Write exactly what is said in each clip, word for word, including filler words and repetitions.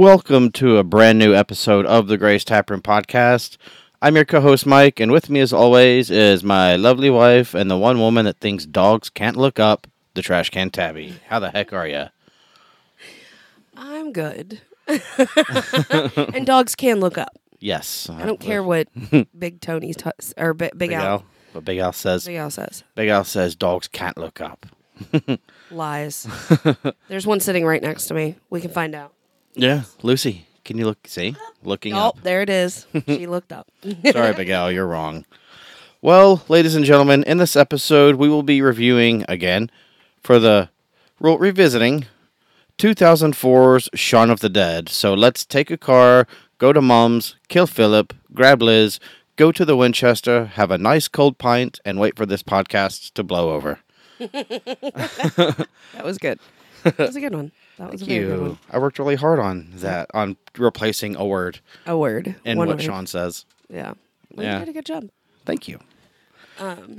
welcome to a brand new episode of the Grace Taproom Podcast. I'm your co-host Mike, and with me as always is my lovely wife and the one woman that thinks dogs can't look up, the Trash Can Tabby. How the heck are you? I'm good. And dogs can look up. Yes. I don't care what Big Tony t- or B- Big, Big Al. Al. What Big Al says. Big Al says. Big Al says dogs can't look up. Lies. There's one sitting right next to me. We can find out. Yeah, Lucy. Can you look? See, looking Oh, up. there it is. She looked up. Sorry, Big Al, you're wrong. Well, ladies and gentlemen, in this episode, we will be reviewing again for the well, revisiting two thousand four's Shaun of the Dead. So let's take a car, go to Mom's, kill Philip, grab Liz, go to the Winchester, have a nice cold pint, and wait for this podcast to blow over. That was good. That was a good one. That was Thank a very you. good one. I worked really hard on that, on replacing a word A word. and one what word. Shaun says. Yeah. Well, Yeah. You did a good job. Thank you. Um,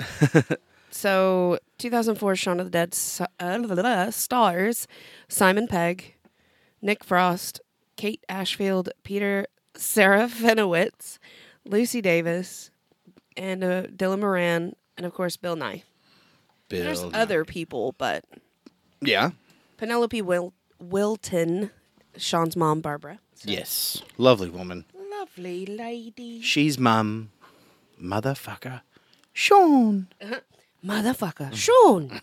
so, two thousand four Shaun of the Dead s- uh, stars Simon Pegg, Nick Frost, Kate Ashfield, Peter Serafinowicz, Lucy Davis, and uh, Dylan Moran, and of course Bill Nye. Bill. There's other people, but Yeah. Penelope Wil- Wilton, Sean's mom, Barbara. So- Yes. Lovely woman. Lovely lady. She's mum. Motherfucker. Shaun. Motherfucker. Sean.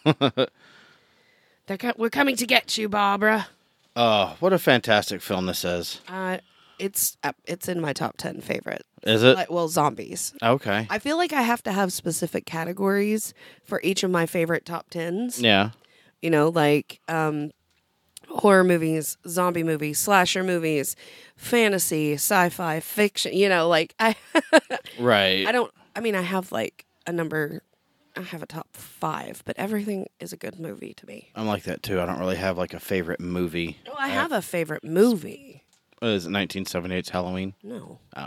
They're co- we're coming to get you, Barbara. Oh, what a fantastic film this is. Uh, it's uh, it's in my top ten favorite. Is it? Like, well, zombies. Okay. I feel like I have to have specific categories for each of my favorite top tens. Yeah. You know, like um, horror movies, zombie movies, slasher movies, fantasy, sci-fi, fiction. You know, like I, Right. I don't. I mean, I have like a number. I have a top five, but everything is a good movie to me. I'm like that too. I don't really have like a favorite movie. Oh, I have a favorite movie. What is it, nineteen seventy-eight's Halloween? No, Oh.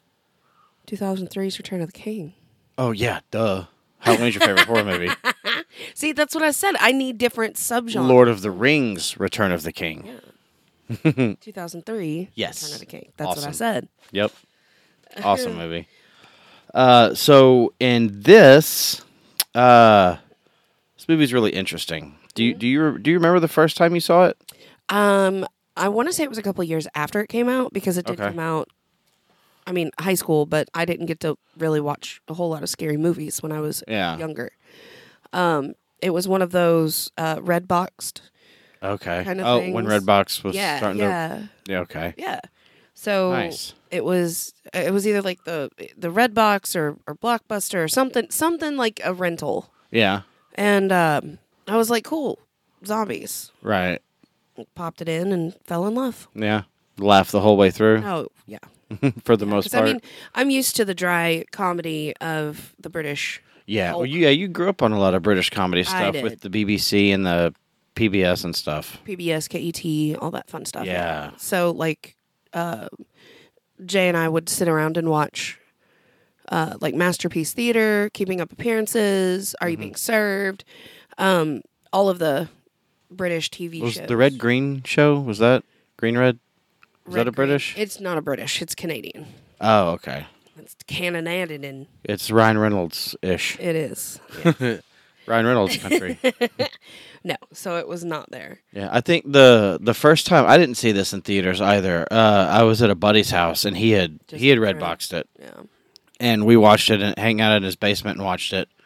two thousand three's Return of the King. Oh, yeah. Duh. Halloween's your favorite horror movie. See, that's what I said. I need different subgenres. Lord of the Rings, Return of the King. two thousand three. Yes. Return of the King. That's what I Awesome. said. Yep. Awesome movie. Uh, so in this, uh, this movie's really interesting. Do you do you do you remember the first time you saw it? Um, I want to say it was a couple of years after it came out because it did Okay. come out. I mean, high school, but I didn't get to really watch a whole lot of scary movies when I was Yeah. younger. Um, it was one of those uh, red boxed. Okay. Kind of oh, when things. Redbox was Yeah, starting yeah, to. Yeah. Okay. yeah. So Nice. it was it was either like the the red box or or Blockbuster or something something like a rental. Yeah. And um, I was like, cool, zombies. Right. Popped it in and fell in love. Yeah. Laugh the whole way through Oh, yeah. for the most 'Cause, part. I mean, I'm used to the dry comedy of the British. yeah. folk. Well, you, yeah. You grew up on a lot of British comedy stuff did. with the B B C and the P B S and stuff. P B S, K E T, all that fun stuff. Yeah. So, like, uh, Jay and I would sit around and watch, uh, like, Masterpiece Theater, Keeping Up Appearances, Are You Mm-hmm. Being Served? Um, all of the British T V Was shows. the Red Green show? Was that Green Red? Is Red that a Green- British? It's not a British. It's Canadian. Oh, okay. It's canonaded in. It's Ryan Reynolds ish. It is. Ryan Reynolds country. No, so it was not there. Yeah, I think the the first time I didn't see this in theaters either. Uh, I was at a buddy's house and he had Just he had right. redboxed it, Yeah. and we watched it and hang out in his basement and watched it,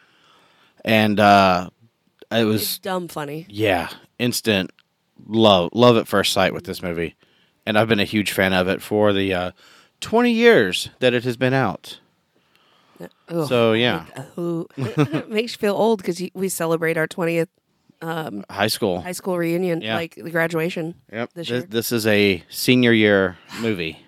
and uh, it It's was dumb funny. yeah, instant love love at first sight with this movie, and I've been a huge fan of it for the uh, twenty years that it has been out. Ugh. So yeah, Ooh. It makes you feel old because we celebrate our twentieth um, high school. high school reunion, Yeah. like the graduation. Yep, this this, year. this is a senior year movie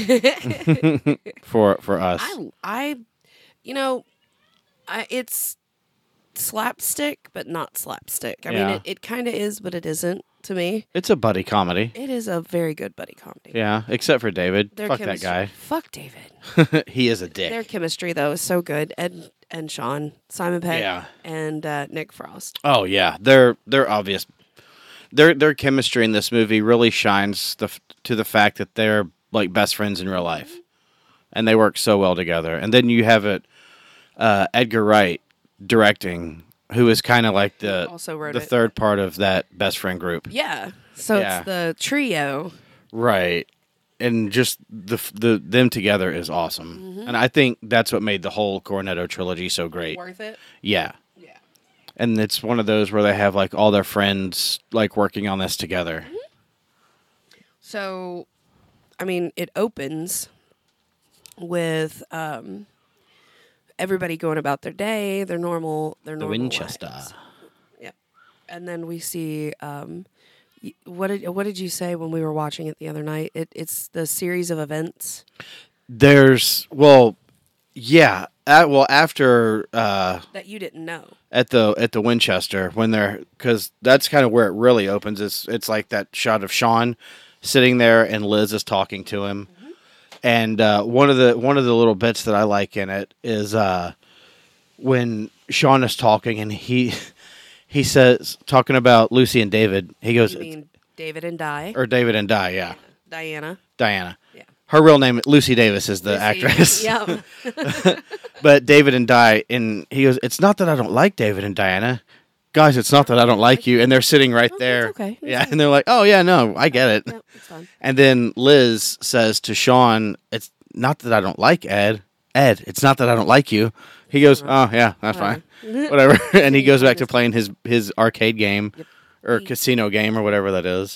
for for us. I, I, you know, I, it's slapstick, but not slapstick. I Yeah. mean, it, it kind of is, but it isn't to me. It's a buddy comedy. It is a very good buddy comedy. Yeah, except for David. Their Fuck that chemistry- guy. Fuck David. He is a dick. Their chemistry, though, is so good. Ed and Sean, Simon Pegg, Yeah. and uh, Nick Frost. Oh yeah, they're they're obvious. their their chemistry in this movie really shines the, to the fact that they're like best friends in real life, and they work so well together. And then you have it, uh, Edgar Wright directing, who is kind of like the Also wrote the it. third part of that best friend group. Yeah. So Yeah. it's the trio. Right. And just the the them together is awesome. Mm-hmm. And I think that's what made the whole Cornetto trilogy so great. Worth it. Yeah. Yeah. And it's one of those where they have like all their friends like working on this together. So, I mean, it opens with um, everybody going about their day, their normal, their The normal Winchester. lives. Yep. And then we see um, y- what did what did you say when we were watching it the other night? It, it's the series of events. There's well, yeah. Uh, well, after uh, That you didn't know. at the at the Winchester when they're because that's kind of where it really opens. It's it's like that shot of Sean sitting there and Liz is talking to him. And uh, one of the one of the little bits that I like in it is uh, when Sean is talking and he he says talking about Lucy and David. He goes You mean David and Di, or David and Di, yeah, Diana. Diana. Yeah. Her real name Lucy Davis is the Lucy. actress. Yeah. But David and Di, and he goes, "It's not that I don't like David and Diana, guys. It's not that I don't like you." And they're sitting right Oh, there. it's okay. It's Yeah, fine. and they're like, "Oh yeah, no, I get it." Yeah, it's fine. And then Liz says to Sean, "It's not that I don't like Ed. Ed, it's not that I don't like you." He goes, "Oh yeah, that's fine, whatever." And he goes back to playing his his arcade game Yep. or casino game or whatever that is.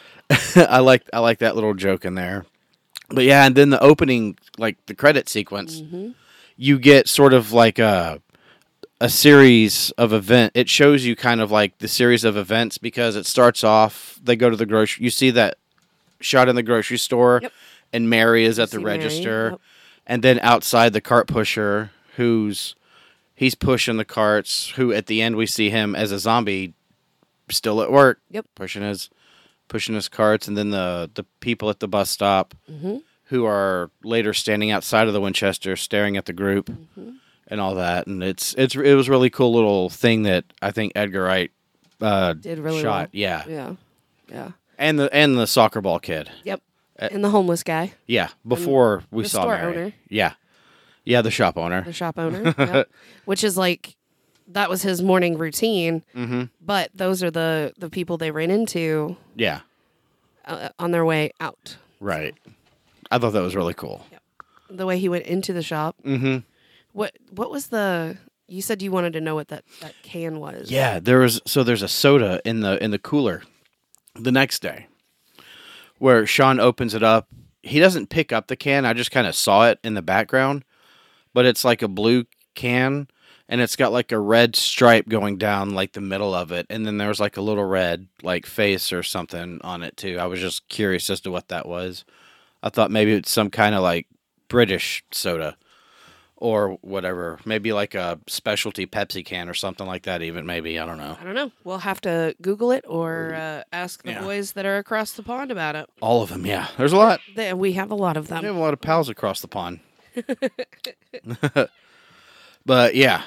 I like I like that little joke in there. But yeah, and then the opening, like the credit sequence, Mm-hmm. you get sort of like a a series of event. It shows you kind of like the series of events because it starts off. They go to the grocery. You see that shot in the grocery store, Yep. and Mary is at the see Mary, register, yep. and then outside the cart pusher, who's he's pushing the carts. Who at the end we see him as a zombie, still at work, Yep. pushing his pushing his carts, and then the the people at the bus stop Mm-hmm. who are later standing outside of the Winchester, staring at the group Mm-hmm. and all that. And it's it's it was a really cool little thing that I think Edgar Wright uh, Did really shot. well. Yeah, Yeah. Yeah. and the and the soccer ball kid. Yep. Uh, And the homeless guy, Yeah, before we the saw store Mary. owner. Yeah, yeah, the shop owner. the shop owner, yep. Which is like that was his morning routine. Mm-hmm. But those are the the people they ran into Yeah, uh, on their way out. right. I thought that was really cool. The way he went into the shop. Mm-hmm. What what was the? You said you wanted to know what that, that can was. Yeah, there was so there's a soda in the in the cooler the next day where Sean opens it up. He doesn't pick up the can. I just kind of saw it in the background, but it's like a blue can and it's got like a red stripe going down like the middle of it, and then there's like a little red like face or something on it too. I was just curious as to what that was. I thought maybe it's some kind of like British soda or whatever. Maybe like a specialty Pepsi can or something like that even, maybe. I don't know. I don't know. We'll have to Google it or uh, ask the Yeah. boys that are across the pond about it. All of them, yeah. There's a lot. They, we have a lot of We have them. a lot of pals across the pond. But yeah,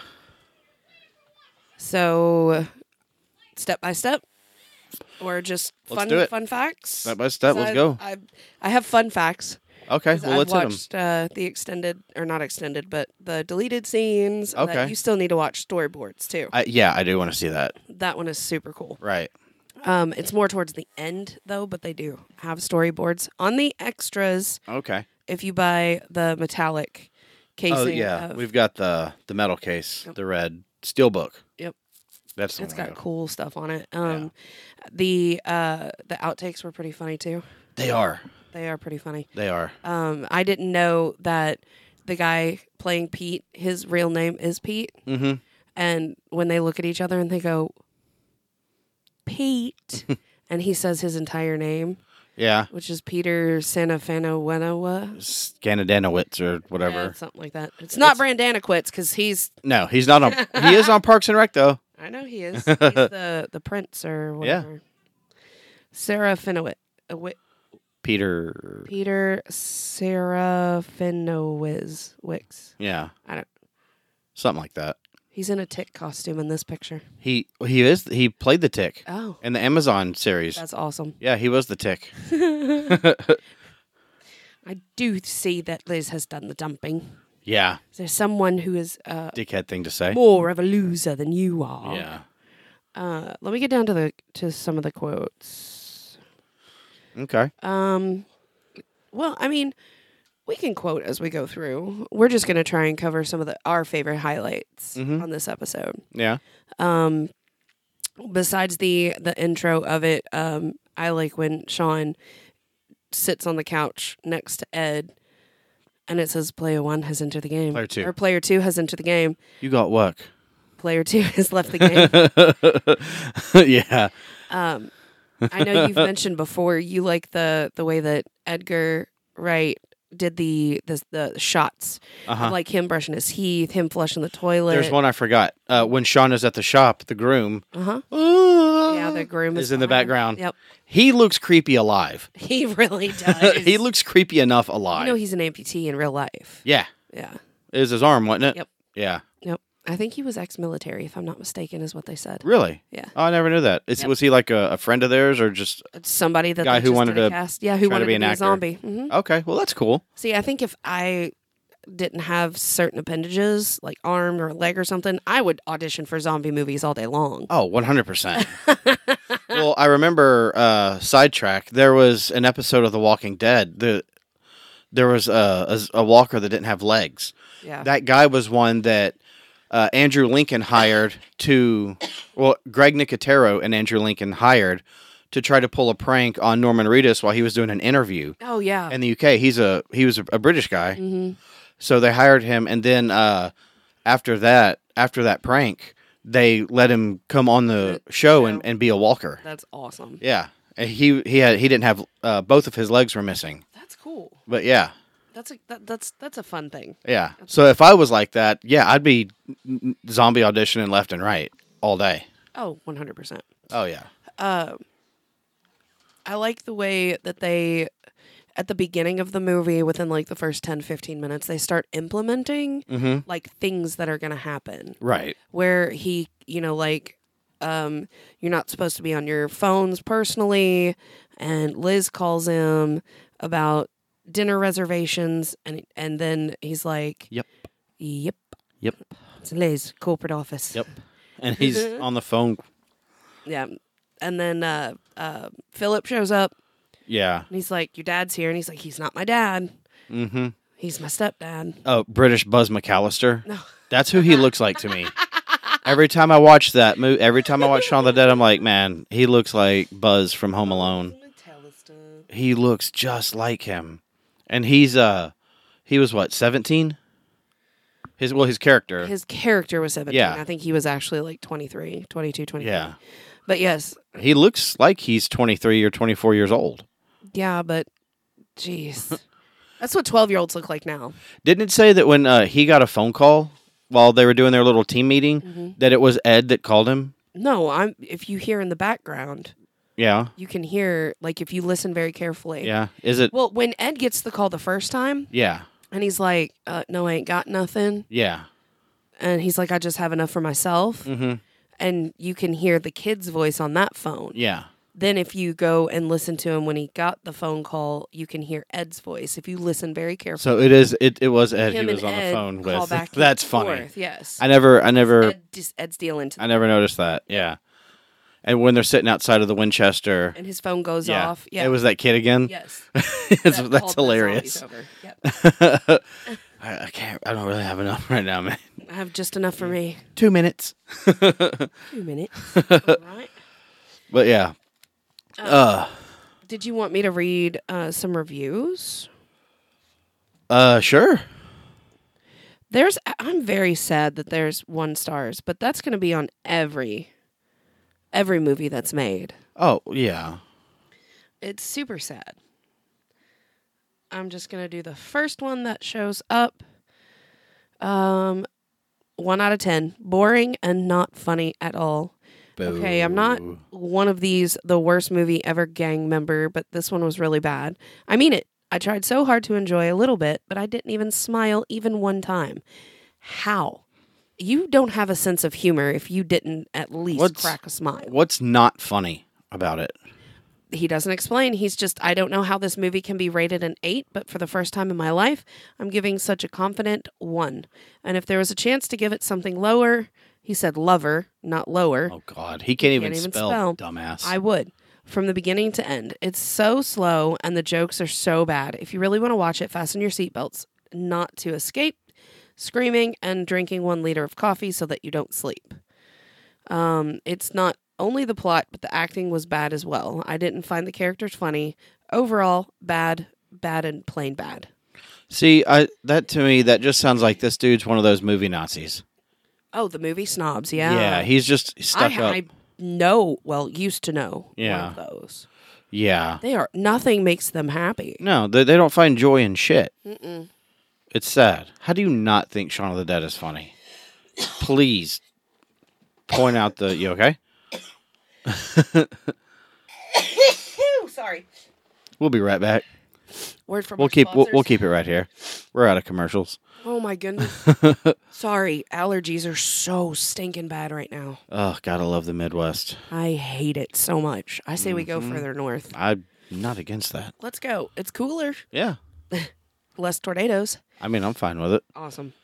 So, step by step, or just Let's fun do it. fun facts. step by step, let's I, go. I I have fun facts. Okay, 'Cause well, I've let's hit them. watched uh, the extended, or not extended, but the deleted scenes. and that Okay. you still need to watch storyboards too. I, yeah, I do want to see that. That one is super cool. Right. Um, it's more towards the end though, but they do have storyboards on the extras. Okay. If you buy the metallic casing, Oh, yeah. of- We've got the the metal case, Yep. the red steelbook. Yep. That's the it's one I got got. cool stuff on it. Um, the uh, the outtakes were pretty funny too. They are. They are pretty funny. They are. Um, I didn't know that the guy playing Pete, his real name is Pete. Mm-hmm. And when they look at each other and they go, Pete, and he says his entire name, Yeah. which is Peter Sanafanowenowa. Scanadanowitz or whatever. Yeah, something like that. It's not Brandanaquitz because he's, No, he's not on. He is on Parks and Rec though. I know he is. He's the, the prince or whatever. Sarah Finowit. Uh, Wi- Peter. Peter Serafinowicz. Wicks. Yeah. I don't. Something like that. He's in a tick costume in this picture. He he is he played the Tick Oh, in the Amazon series. that's awesome. Yeah, he was the Tick. I do see that Liz has done the dumping. Yeah, There's someone who is uh, dickhead thing to say. more of a loser than you are. Yeah. Uh, let me get down to the to some of the quotes. Okay. Um, well, I mean, we can quote as we go through. We're just going to try and cover some of the our favorite highlights Mhm. on this episode. Yeah. Um, besides the the intro of it, um, I like when Sean sits on the couch next to Ed, and it says "Player one has entered the game." Player two. or Player two has entered the game. You got work. Player two has left the game. Yeah. Um, I know you've mentioned before you like the the way that Edgar Wright did the the, the shots, Uh-huh. of like him brushing his teeth, him flushing the toilet. There's one I forgot. Uh, when Sean is at the shop, the groom. Uh huh. Uh, Yeah, the groom is is in the behind. background. Yep, He looks creepy alive. he really does. He looks creepy enough You alive. know he's an amputee in real life. yeah. Yeah. It was his arm, wasn't it? Yep. Yeah. Yep. I think he was ex-military, if I'm not mistaken, is what they said. Really? Yeah. Oh, I never knew that. Is, Yep. Was he like a, a friend of theirs or just. It's somebody that Guy they who just wanted did a to cast. Yeah, who try to wanted be to an be a actor. zombie. hmm Okay. Well, that's cool. See, I think if I didn't have certain appendages, like arm or leg or something, I would audition for zombie movies all day long. Oh, one hundred percent. Well, I remember uh, Sidetrack. There was an episode of The Walking Dead. The, there was a, a, a walker that didn't have legs. Yeah. That guy was one that uh, Andrew Lincoln hired to, well, Greg Nicotero and Andrew Lincoln hired to try to pull a prank on Norman Reedus while he was doing an interview oh, yeah. in the U K. He's a he was a, a British guy, hmm so they hired him, and then uh, after that, after that prank, they let him come on the The show show. and, and be a walker. That's awesome. Yeah, and he he had he didn't have uh, both of his legs were missing, That's cool. but yeah. That's a that, that's that's a fun thing. Yeah. So if I was like that, yeah, I'd be n- zombie auditioning left and right all day. Oh, one hundred percent. Oh yeah. Uh, I like the way that they, at the beginning of the movie, within like the first ten, fifteen minutes, they start implementing Mm-hmm. like things that are going to happen. Right. Where he, you know, like, um, you're not supposed to be on your phones personally. And Liz calls him about dinner reservations. And, and then he's like, Yep. Yep. Yep. It's Liz, corporate office. Yep. And he's on the phone. Yeah. And then uh, uh, Philip shows up. Yeah. And he's like, your dad's here. And he's like, he's not my dad. Mm-hmm. He's my stepdad. Oh, British Buzz McAllister. No. That's who he looks like to me. Every time I watch that movie, every time I watch Shaun of the Dead, I'm like, man, he looks like Buzz from Home Alone. He looks just like him. And he's uh he was what, seventeen? His well his character. His character was seventeen. Yeah. I think he was actually like twenty-three, twenty-two, twenty-three. Yeah. But yes. He looks like he's twenty-three or twenty-four years old. Yeah, but jeez. That's what twelve-year-olds look like now. Didn't it say that when uh, he got a phone call while they were doing their little team meeting Mm-hmm. that it was Ed that called him? No, I'm if you hear in the background, Yeah. you can hear like if you listen very carefully. Yeah. Is it? Well, when Ed gets the call the first time Yeah. and he's like, uh, no, I ain't got nothing. Yeah. And he's like, I just have enough for myself. Mm-hmm. And you can hear the kid's voice on that phone. Yeah. Then if you go and listen to him when he got the phone call, you can hear Ed's voice. If you listen very carefully. So it is. It, it was Ed. Him he was and on Ed the phone call with. back and That's funny. forth, yes. I never. I never. Ed, just Ed's dealing to I never noticed that. Yeah. And when they're sitting outside of the Winchester. and his phone goes Yeah. off. Yeah. It was that kid again. Yes. It's, That that's called the hilarious. zombies over. Yep. I, I can't. I don't really have enough right now, man. I have just enough for me. Two minutes. Two minutes. All right. But yeah. Uh. Did you want me to read uh, some reviews? Uh. Sure. There's. I'm very sad that there's one stars, but that's going to be on every, every movie that's made. Oh yeah. It's super sad. I'm just going to do the first one that shows up. Um, one out of ten. Boring and not funny at all. Okay, I'm not Boo. one of these the worst movie ever gang member, but this one was really bad. I mean it. I tried so hard to enjoy a little bit, but I didn't even smile even one time. How? you don't have a sense of humor if you didn't at least What's- crack a smile. What's not funny about it? He doesn't explain. He's just, I don't know how this movie can be rated an eight, but for the first time in my life, I'm giving such a confident one. And if there was a chance to give it something lower, he said lover, not lower. Oh God, he can't, even, can't even spell, spell. dumbass. I would. From the beginning to end. It's so slow and the jokes are so bad. If you really want to watch it, fasten your seatbelts, not to escape screaming and drinking one liter of coffee so that you don't sleep. Um, it's not only the plot, but the acting was bad as well. I didn't find the characters funny. Overall, bad, bad, and plain bad. See, I that to me that just sounds like this dude's one of those movie Nazis. Oh, the movie snobs, yeah. Yeah, he's just stuck I, up. I know, well, used to know Yeah. one of those. Yeah. They are, nothing makes them happy. No, they, they don't find joy in shit. Mm-mm. It's sad. How do you not think Shaun of the Dead is funny? Please point out the. You okay? Sorry. We'll be right back. Word from We'll our keep we'll, sponsors. we'll keep it right here. We're out of commercials. Oh my goodness. Sorry, allergies are so stinking bad right now. Oh, gotta love the Midwest. I hate it so much. I say we go Mhm. further north. I'm not against that. Let's go. It's cooler. Yeah. Less tornadoes. I mean, I'm fine with it. Awesome.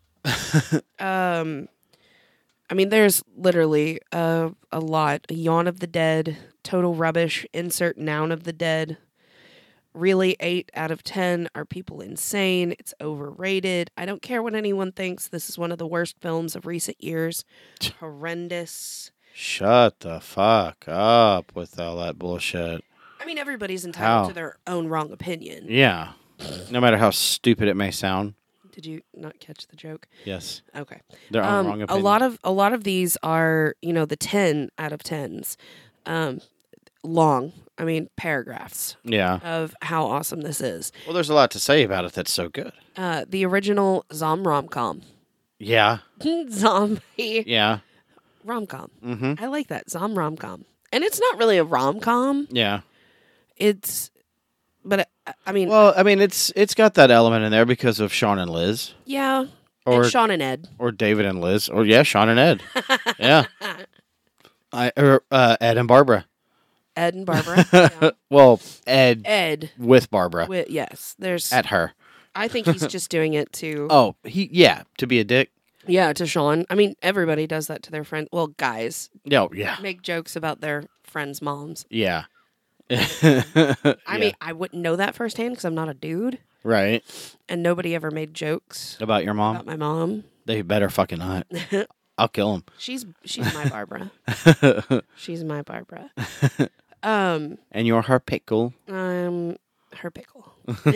um, I mean, there's literally a, a lot. A Yawn of the Dead, total rubbish, insert noun of the dead. Really, eight out of ten. Are people insane? It's overrated. I don't care what anyone thinks. This is one of the worst films of recent years. Horrendous. Shut the fuck up with all that bullshit. I mean, everybody's entitled How? to their own wrong opinion. Yeah. No matter how stupid it may sound. Did you not catch the joke? Yes. Okay. Their own Um, wrong a opinion. lot of a lot of these are, you know, the ten out of tens, um, long. I mean, paragraphs Yeah. of how awesome this is. Well, there's a lot to say about it that's so good. Uh, the original Zom rom com, Yeah. zombie Yeah. rom com. Mm-hmm. I like that Zom rom com, and it's not really a rom com. Yeah. It's, but I, I mean, Well, I mean, it's it's got that element in there because of Sean and Liz, yeah, or and Sean and Ed. or David and Liz, or yeah, Sean and Ed. Yeah. I or uh, Ed and Barbara. Ed and Barbara. Yeah. Well, Ed Ed. with Barbara Wi- yes, there's. at her. I think he's just doing it to. Oh, he yeah, to be a dick. Yeah, to Sean. I mean, everybody does that to their friend. Well, guys No, yeah, make jokes about their friends' moms. yeah. I I mean, I wouldn't know that firsthand because I'm not a dude, right and nobody ever made jokes about your mom. about my mom. They better fucking not. I'll kill She's she's my Barbara. him. She's my Barbara. Um, And you're her pickle. um, her pickle.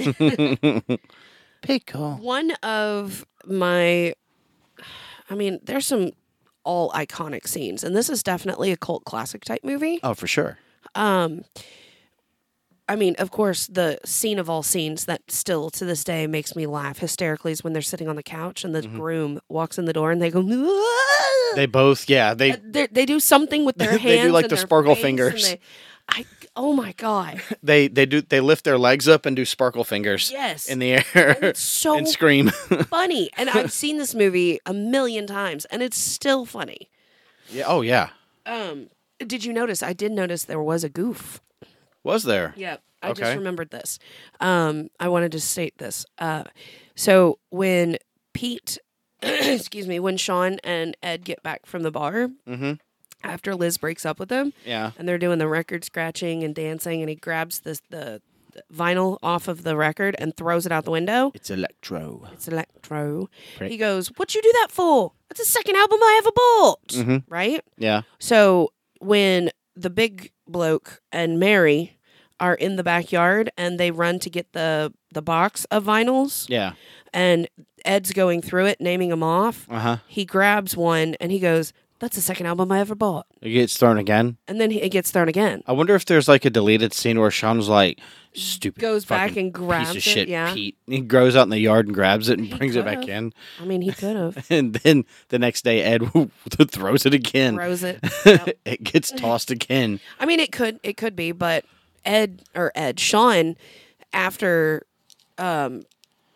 Pickle. One of my, I mean, there's some all iconic scenes, and this is definitely a cult classic type movie. Oh, for sure. Um, I mean, of course, the scene of all scenes that still to this day makes me laugh hysterically is when they're sitting on the couch and the Mhm. groom walks in the door and they go, "Ah!" They both, yeah, they Uh, they they do something with their hands. They do like and the their sparkle face, and fingers. they- I oh my god, they they do they lift their legs up and do sparkle fingers yes, in the And air it's so and scream. funny. And I've seen this movie a million times, and it's still funny. Yeah. Oh yeah. Um, did you notice? I did notice there was a goof. Was there? Yeah, I Okay. just remembered this. Um, I wanted to state this. Uh, so when Pete, excuse me, when Sean and Ed get back from the bar Mm-hmm. after Liz breaks up with him, Yeah. and they're doing the record scratching and dancing, and he grabs this the, the vinyl off of the record and throws it out the window. It's electro. It's electro. Right. He goes, "What'd you do that for? That's the second album I ever bought." Mhm. Right. Yeah. So when the big bloke and Mary are in the backyard and they run to get the the box of vinyls, Yeah. and Ed's going through it, naming them off, Uh huh. he grabs one and he goes, "That's the second album I ever bought." It gets thrown again. And then he, it gets thrown again. I wonder if there's like a deleted scene where Sean's like, "Stupid." Goes back fucking and grabs piece of it, shit, yeah. Pete. He goes out in the yard and grabs it and He brings it back could've. in. I mean, he could have. And then the next day, Ed throws it again. Throws it. Yep. It gets tossed again. I mean, it could it could be, but Ed or Ed Sean, after um,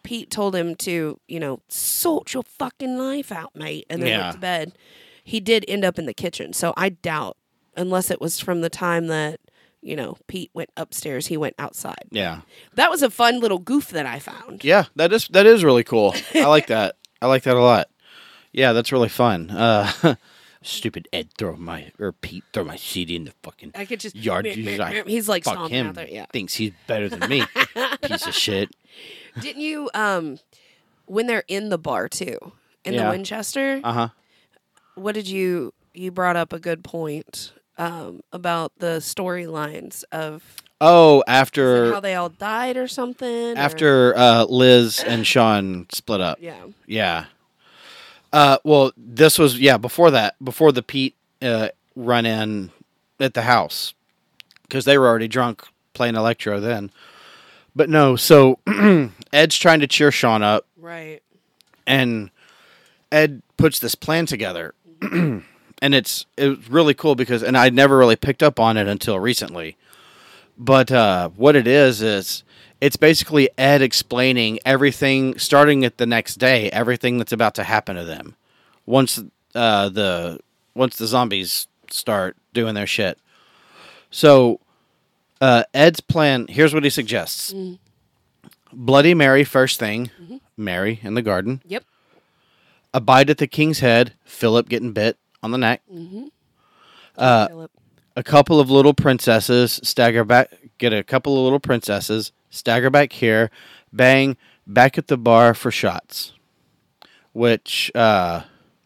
Pete told him to, you know, sort your fucking life out, mate, and then Yeah. went to bed, he did end up in the kitchen. So I doubt, unless it was from the time that, you know, Pete went upstairs, he went outside. Yeah. That was a fun little goof that I found. Yeah, that is that is really cool. I like that. I like that a lot. Yeah, that's really fun. Uh, stupid Ed throw my or Pete throw my C D in the fucking I could just yard. meh, He's meh, like, meh. He's like fuck stomping him. out there. Yeah. Thinks he's better than me. Piece of shit. Didn't you um when they're in the bar too in Yeah. the Winchester? Uh huh. What did you you brought up a good point um about the storylines of Oh, is it after how they all died or something? or- after uh, Liz and Sean split up. yeah. Yeah. Uh, well, this was yeah before that, before the Pete uh, run in at the house, because they were already drunk playing electro then. But no, so Ed's trying to cheer Sean up, Right. and Ed puts this plan together, and it's it was really cool because, and I never really picked up on it until recently. But uh, what it is is it's basically Ed explaining everything, starting at the next day, everything that's about to happen to them once uh, the once the zombies start doing their shit. So uh, Ed's plan. Here's what he suggests: Mm. Bloody Mary first thing, Mary in the garden. Yep. Abide at the King's Head, Philip getting bit on the neck. Mm-hmm. Uh, Philip. a couple of little princesses stagger back, get a couple of little princesses, stagger back here, bang, back at the bar for shots. Which, uh,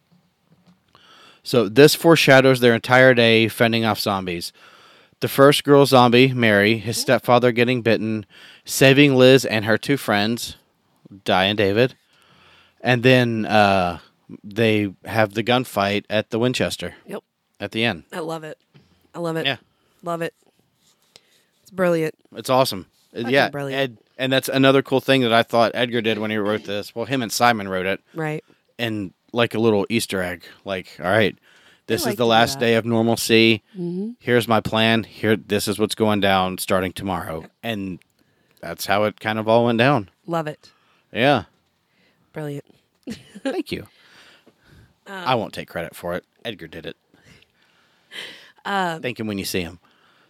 so this foreshadows their entire day fending off zombies. The first girl zombie, Mary, his stepfather getting bitten, saving Liz and her two friends, Di and David. And then uh, they have the gunfight at the Winchester Yep. at the end. I love it. I love it. Yeah. Love it. It's brilliant. It's awesome. Uh, Fucking yeah, brilliant. Ed, and that's another cool thing that I thought Edgar did when he wrote this. Well, him and Simon wrote it, Right. and like a little Easter egg. Like, all right, this like is the to do last that. day of normalcy. Mm-hmm. Here's my plan. Here, this is what's going down starting tomorrow, and that's how it kind of all went down. Love it. Yeah, Brilliant. thank you. Um, I won't take credit for it. Edgar did it. Um, Thank him when you see him.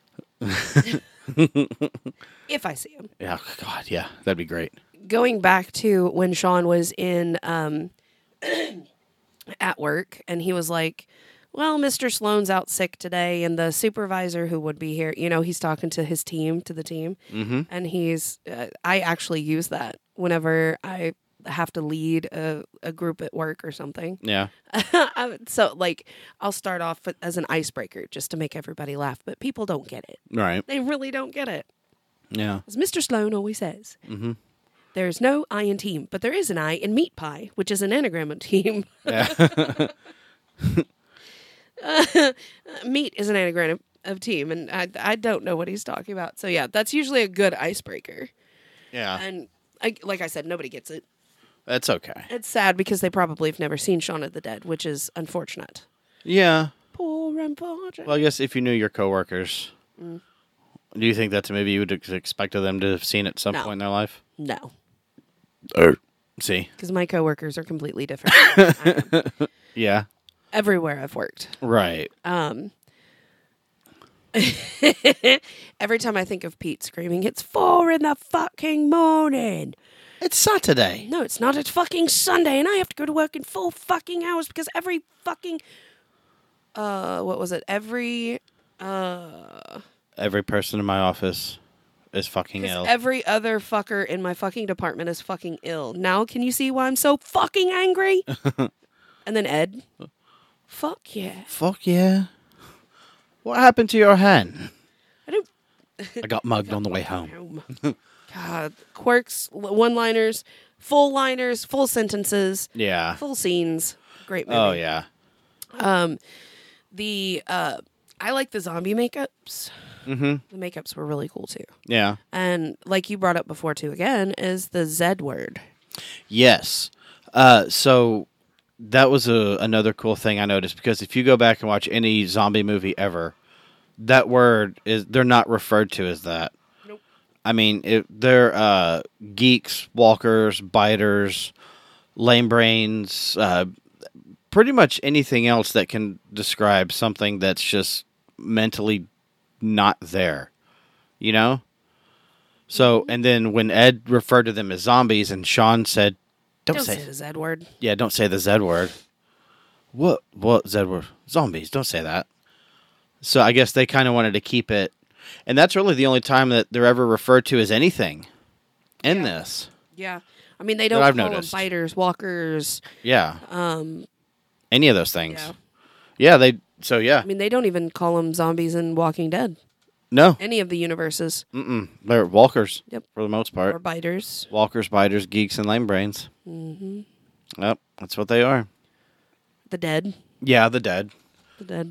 if I see him. Yeah, God, yeah, that'd be great. Going back to when Sean was in um, at work, and he was like, well, Mister Sloan's out sick today, and the supervisor who would be here, you know, he's talking to his team, to the team, Mm-hmm. and he's, uh, I actually use that whenever I have to lead a, a group at work or something. Yeah, I- so, like, I'll start off with- as an icebreaker just to make everybody laugh, but people don't get it. right. They really don't get it. Yeah. As Mister Sloan always says, Mm-hmm. there's no I in team, but there is an I in meat pie, which is an anagram of team. Yeah. Meat is an anagram of, of team, and I, I don't know what he's talking about. So, yeah, that's usually a good icebreaker. yeah. And I, like I said, nobody gets it. That's okay. It's sad because they probably have never seen Shaun of the Dead, which is unfortunate. Yeah. Poor unfortunate. Well, I guess if you knew your coworkers, Mm. do you think that's maybe you would ex- expect of them to have seen it at some No. point in their life? No, Or see, because my coworkers are completely different. I am. yeah, Everywhere I've worked. right. Um, every time I think of Pete screaming, it's four in the fucking morning. It's Saturday. No, it's not. It's fucking Sunday, and I have to go to work in full fucking hours because every fucking, uh, what was it? Every, uh, Every person in my office is fucking 'cause ill. every other fucker in my fucking department is fucking ill. Now, can you see why I'm so fucking angry? And then Ed, fuck yeah. Fuck yeah. What happened to your hand? I don't. I got mugged on the way home. God, quirks, one-liners, full liners, full sentences, Yeah. full scenes. Great movie. Oh yeah. Um, the uh, I like the zombie makeups. Mm-hmm. The makeups were really cool too. Yeah. And like you brought up before too, again, is the Z word. Yes. Uh, so that was a, another cool thing I noticed, because if you go back and watch any zombie movie ever, that word is they're not referred to as that. Nope. I mean, it, they're uh, geeks, walkers, biters, lame brains, uh, pretty much anything else that can describe something that's just mentally not there, you know? So, and then when Ed referred to them as zombies and Sean said, don't, Don't say, say the Z word. yeah, don't say the Z word. What? What Z word? Zombies, don't say that. So I guess they kind of wanted to keep it. And that's really the only time that they're ever referred to as anything in Yeah. this. Yeah. I mean, they That don't I've call them noticed. biters, walkers. Yeah. Um, Any of those things. yeah. Yeah, they, so yeah. I mean, they don't even call them zombies in Walking Dead. No. Any of the universes. Mm-mm. They're walkers. Yep. For the most part. Or biters. Walkers, biters, geeks, and lame brains. Mm-hmm. Yep, that's what they are. The dead. Yeah, the dead. The dead.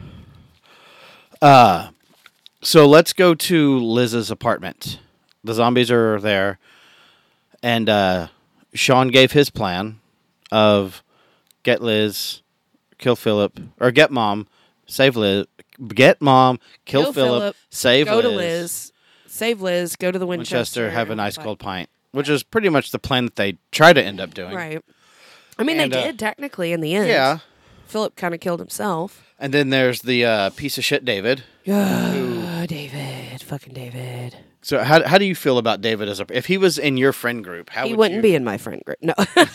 Uh, so let's go to Liz's apartment. The zombies are there. And uh, Sean gave his plan of get Liz, kill Philip, or get Mom, save Liz, get Mom, kill, Kill Philip, Philip, save Go Liz, to Liz. Save Liz. Go to the Winchester. Winchester, have a nice Bye. cold pint, which is pretty much the plan that they try to end up doing. Right. I mean, And, they uh, did technically in the end. Yeah. Philip kind of killed himself. And then there's the uh, piece of shit David. Yeah, David, fucking David. So how how do you feel about David as a if he was in your friend group? How He would wouldn't you... be in my friend group. No.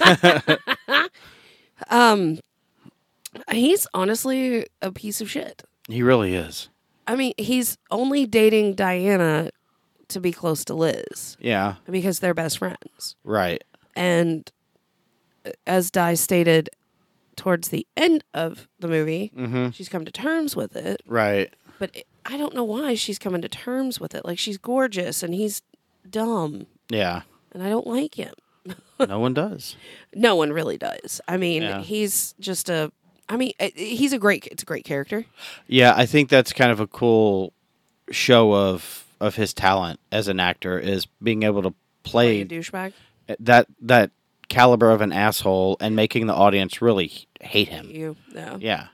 um, he's honestly a piece of shit. He really is. I mean, he's only dating Diana to be close to Liz Yeah. because they're best friends. Right. And as Di stated towards the end of the movie, Mm-hmm. she's come to terms with it. Right. But it, I don't know why she's coming to terms with it. Like, she's gorgeous and he's dumb. Yeah. And I don't like him. No one does. No one really does. I mean, Yeah. he's just a. I mean, uh, he's a great. It's a great character. Yeah, I think that's kind of a cool show of of his talent as an actor is being able to Play a play douchebag. that that caliber of an asshole and making the audience really hate him. You no. Yeah.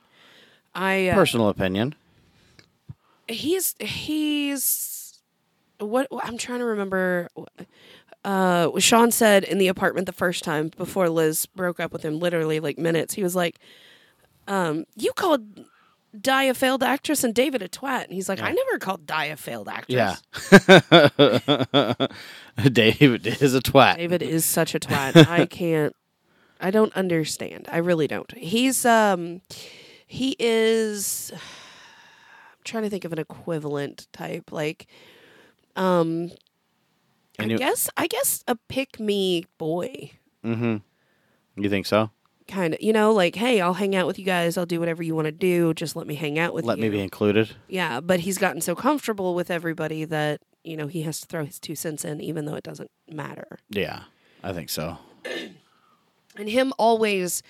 I uh, Personal opinion. he's he's what I'm trying to remember. Uh, what Sean said in the apartment the first time before Liz broke up with him, literally like minutes. He was like, um, "You called Di a failed actress and David a twat," and he's like, Yeah. "I never called Di a failed actress." Yeah. David is a twat. David is such a twat. I can't. I don't understand. I really don't. He's um, he is. I'm trying to think of an equivalent type, like, um, I And you- guess I guess a pick me boy, Mm-hmm. You think so? kind of. You know, like, hey, I'll hang out with you guys. I'll do whatever you want to do. Just let me hang out with Let you. me be included. Yeah, but he's gotten so comfortable with everybody that you know he has to throw his two cents in, even though it doesn't matter. Yeah, I think so. And him always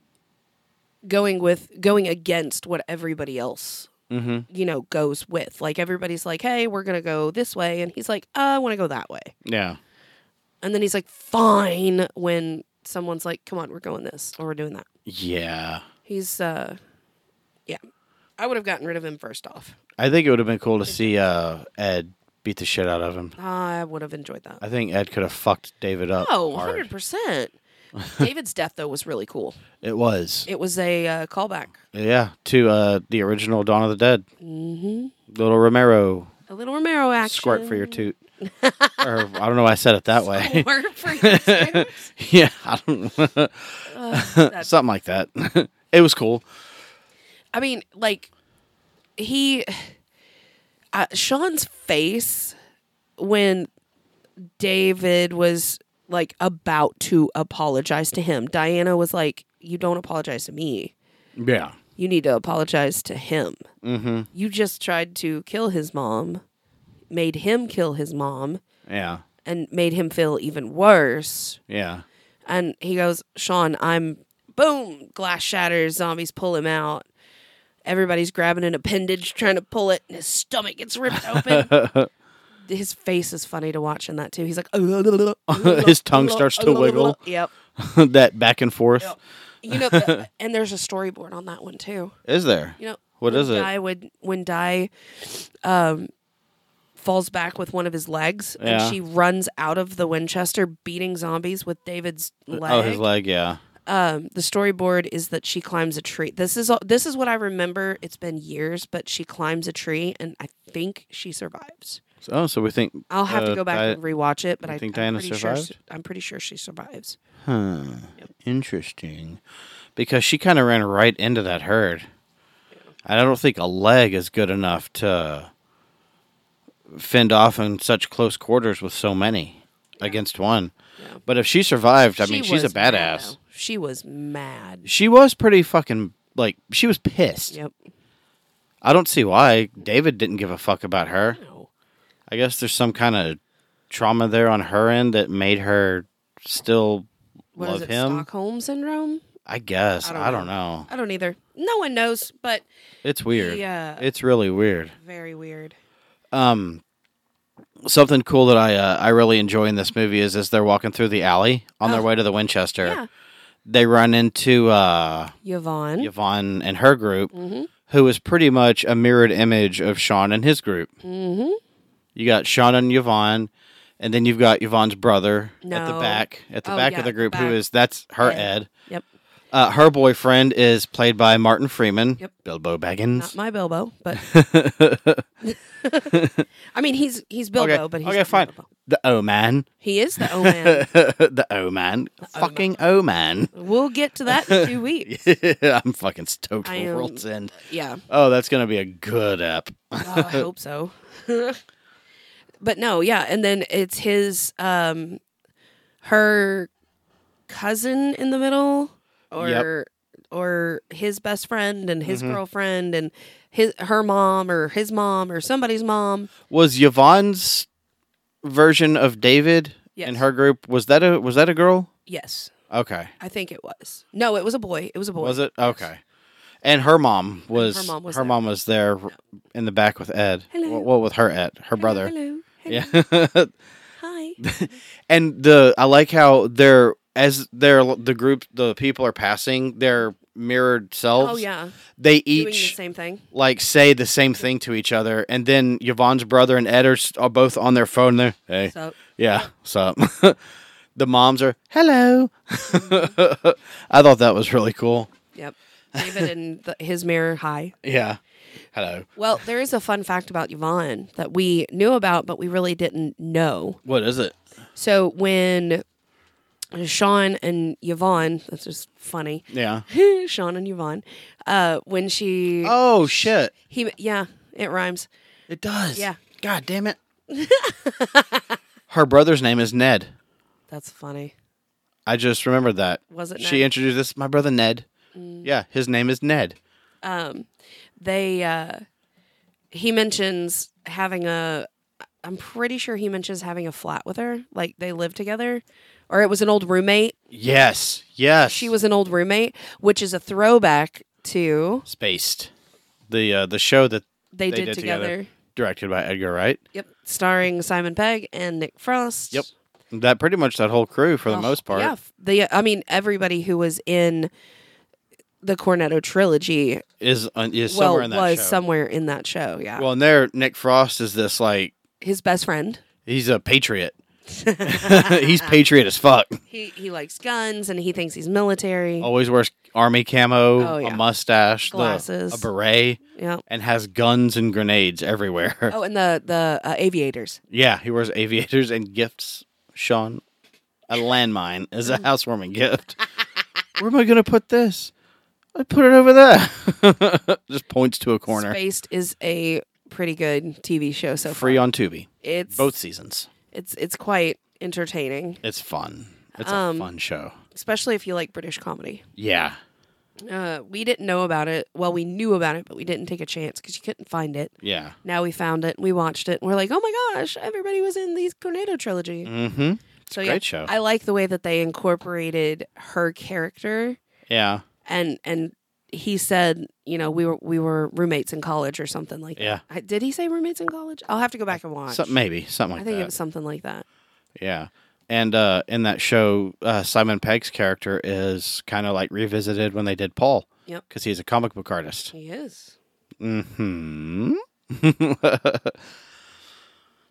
going with going against what everybody else Mm-hmm. you know goes with. Like, everybody's like, hey, we're gonna go this way, and he's like, uh, I want to go that way. Yeah. And then he's like, fine, when someone's like, come on, we're going this or we're doing that. Yeah. He's uh yeah, I would have gotten rid of him first off. I think it would have been cool to see uh, Ed beat the shit out of him. I would have enjoyed that. I think Ed could have fucked David up. Oh, hard. one hundred percent. David's death, though, was really cool. It was. It was a uh, callback. Yeah, to uh, the original Dawn of the Dead. Mm-hmm. Little Romero A little Romero action. squirt for your toot. Or I don't know why I said it that way. Squirt for your toot. Yeah, I don't Uh, that's- something like that. It was cool. I mean, like, he... Uh, Sean's face when David was, like, about to apologize to him. Diana was like, you don't apologize to me. Yeah. You need to apologize to him. Mm-hmm. You just tried to kill his mom, made him kill his mom, Yeah. and made him feel even worse. Yeah. And he goes, Sean, I'm, boom, glass shatters, zombies pull him out. Everybody's grabbing an appendage, trying to pull it, and his stomach gets ripped open. His face is funny to watch in that, too. He's like, His tongue starts to wiggle. Yep. That back and forth. Yep. You know, the, and there's a storyboard on that one, too. Is there? You know, What when is it? Di would, when Di um, falls back with one of his legs, Yeah. and she runs out of the Winchester, beating zombies with David's leg. Oh, his leg, yeah. Um, the storyboard is that she climbs a tree. This is all, this is what I remember. It's been years, but she climbs a tree, and I think she survives. Oh, so we think... I'll have uh, to go back Di- and rewatch it, but you I think I'm Diana pretty sure. survived? I'm pretty sure she survives. Huh. Yep. Interesting. Because she kind of ran right into that herd. I don't think a leg is good enough to fend off in such close quarters with so many Yeah. against one. Yeah. But if she survived, I She mean, she's a was mad, badass. though. She was mad. She was pretty fucking, like, she was pissed. Yep. I don't see why. David didn't give a fuck about her. No. I guess there's some kind of trauma there on her end that made her still What love is it? him. Stockholm syndrome? I guess. I don't I don't, know. know. I don't either. No one knows, but It's weird. Yeah. It's really weird. very weird. Um, something cool that I uh, I really enjoy in this movie is as they're walking through the alley on their Oh. way to the Winchester, Yeah. they run into uh, Yvonne. Yvonne and her group, Mm-hmm. who is pretty much a mirrored image of Sean and his group. Mm-hmm. You got Sean and Yvonne, and then you've got Yvonne's brother at the No. back, at the Oh, back yeah, of the at the group, who back. is that's her Ed. Ed. Yep. Uh, her boyfriend is played by Martin Freeman, Yep. Bilbo Not Baggins. my Bilbo, but I mean he's he's Bilbo, okay, but he's okay, not fine. Bilbo. The O man, He is the O man. the O man, fucking O man. We'll get to that in two weeks. I'm fucking stoked for I am- World's End. Yeah. Oh, that's gonna be a good ep. Oh, I hope so. But no, yeah, and then it's his um her cousin in the middle or Yep. or his best friend and his Mhm. girlfriend and his her mom or his mom or somebody's mom. Was Yvonne's version of David Yes. in her group? Was that a was that a girl? Yes, Okay, I think it was. No, it was a boy. It was a boy. was it? Okay. And her mom was her mom was her there. mom was there in the back with Ed. Hello. Well, well, with her Ed, her Hello, brother. Hello. hello, Yeah. Hi. And the I like how they're as they're the group the people are passing their mirrored selves. Oh yeah. They Doing the each same thing. like say the same thing to each other, and then Yvonne's brother and Ed are, s- are both on their phone. There, hey, So yeah, so the moms are hello. I thought that was really cool. yep. David and the, his mirror. Hi. Yeah, hello. Well, there is a fun fact about Yvonne that we knew about, but we really didn't know. What is it? So when Sean and Yvonne, that's just funny. Yeah. Sean and Yvonne, uh, when she, Oh shit! he, yeah, it rhymes. It does. Yeah. God damn it. Her brother's name is Ned. That's funny. I just remembered that. Was it She Ned? introduced this. My brother Ned. Yeah, his name is Ned. Um, they, uh, he mentions having a, I'm pretty sure he mentions having a flat with her. Like they live together, or it was an old roommate. Yes. Yes. She was an old roommate, which is a throwback to Spaced. The uh, the show that they, They did, did together. together. directed by Edgar Wright. Yep, starring Simon Pegg and Nick Frost. Yep. That pretty much that whole crew for the Oh, most part. Yeah, f- the I mean everybody who was in the Cornetto trilogy Is uh, is well somewhere in that was show. somewhere in that show. Yeah, Well, and there Nick Frost is this like his best friend. he's a patriot. He's patriot as fuck. He he likes guns and he thinks he's military. Always wears army camo, Oh, yeah. a mustache, the- Glasses. a beret, Yeah. and has guns and grenades everywhere. Oh, and the the uh, aviators. Yeah, he wears aviators and gifts Sean a landmine as a housewarming gift. Where am I going to put this? I put it over there. Just points to a corner. Spaced is a pretty good T V show so Free far. on Tubi. It's Both seasons. It's it's quite entertaining, It's fun. It's Um, a fun show. especially if you like British comedy. Yeah. Uh, we didn't know about it. Well, we knew about it, but we didn't take a chance because you couldn't find it. Yeah. Now we found it. We watched it. And we're like, oh my gosh, everybody was in the Cornetto trilogy. Mm-hmm. so great yeah, show. I like the way that they incorporated her character, Yeah. and and he said, you know, we were we were roommates in college or something like Yeah. that. I, did he say roommates in college? I'll have to go back and watch. Some, maybe. Something like I think that. it was something like that. Yeah. And uh, in that show, uh, Simon Pegg's character is kind of like revisited when they did Paul. Yep. Because he's a comic book artist. He is. Mm-hmm.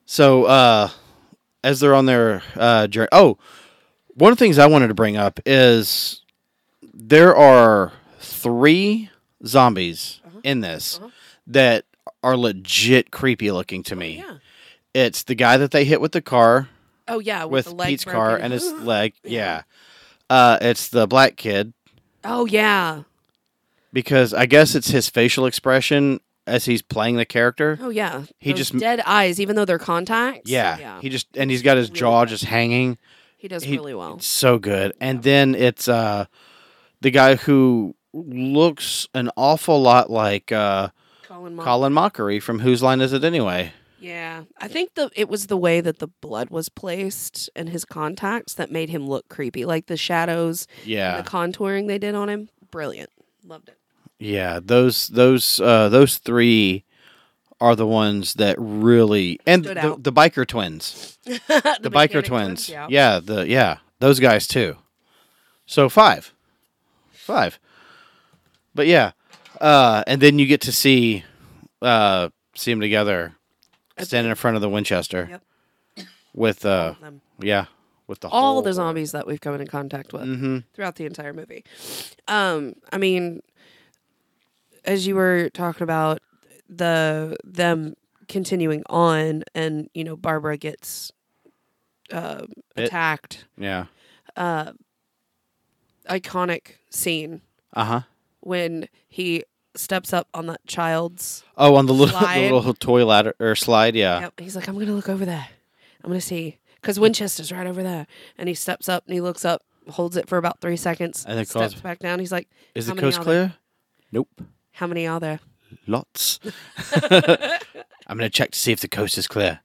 So, uh, as they're on their uh, journey, oh, one of the things I wanted to bring up is there are three zombies Uh-huh. in this Uh-huh. that are legit creepy looking to me. Yeah. It's the guy that they hit with the car, Oh yeah, with, with the leg Pete's car broken. and his leg. Yeah. Yeah. Uh, it's the black kid Oh yeah. because I guess it's his facial expression as he's playing the character. Oh yeah. He Those just- dead eyes, even though they're contacts. Yeah. Yeah. He just and he's got his Really jaw good. just hanging. He does he- really well. So good. And then it's uh the guy who looks an awful lot like uh Colin Mock. Colin Mockery from Whose Line Is It Anyway? Yeah, I think the it was the way that the blood was placed and his contacts that made him look creepy. Like the shadows, Yeah. and the contouring they did on him, brilliant. Loved it. Yeah, those those uh those three are the ones that really and Stood the, out. the biker twins. the The, biker mechanic twins. yeah. Yeah, the yeah, those guys too. So five. Five. But yeah. Uh and then you get to see uh see them together standing in front of the Winchester. Yep. With All uh of them. yeah, with the All whole the zombies that we've come into contact with Mhm. throughout the entire movie. Um, I mean, as you were talking about the them continuing on, and you know, Barbara gets uh, Bit. attacked. Yeah. Uh, iconic scene Uh-huh. when he steps up on that child's. Oh, on the little the Slide. little toy ladder or slide, yeah. Yep, he's like, I'm gonna look over there. I'm gonna see because Winchester's right over there, and he steps up and he looks up, holds it for about three seconds, And then steps calls- back down. He's like, Is How the many coast are clear? Nope. how many are there? Lots. I'm going to check to see if the coast is clear.